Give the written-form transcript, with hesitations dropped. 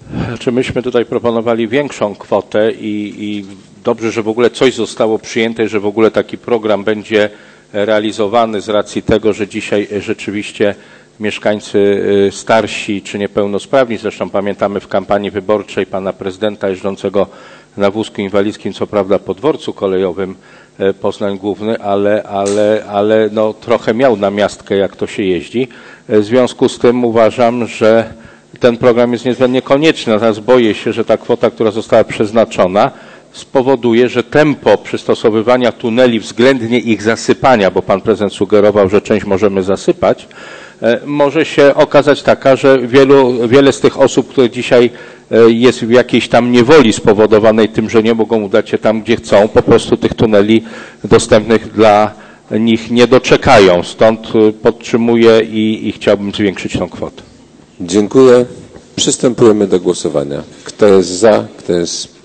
Czy myśmy tutaj proponowali większą kwotę i dobrze, że w ogóle coś zostało przyjęte, że w ogóle taki program będzie realizowany z racji tego, że dzisiaj rzeczywiście mieszkańcy starsi czy niepełnosprawni, zresztą pamiętamy w kampanii wyborczej pana prezydenta jeżdżącego na wózku inwalidzkim, co prawda po dworcu kolejowym Poznań Główny, ale no, trochę miał namiastkę, jak to się jeździ. W związku z tym uważam, że ten program jest niezbędnie konieczny, natomiast boję się, że ta kwota, która została przeznaczona, spowoduje, że tempo przystosowywania tuneli względnie ich zasypania, bo pan prezydent sugerował, że część możemy zasypać, może się okazać taka, że wiele z tych osób, które dzisiaj jest w jakiejś tam niewoli spowodowanej tym, że nie mogą udać się tam, gdzie chcą, po prostu tych tuneli dostępnych dla nich nie doczekają. Stąd podtrzymuję i chciałbym zwiększyć tą kwotę. Dziękuję. Przystępujemy do głosowania. Kto jest za, kto jest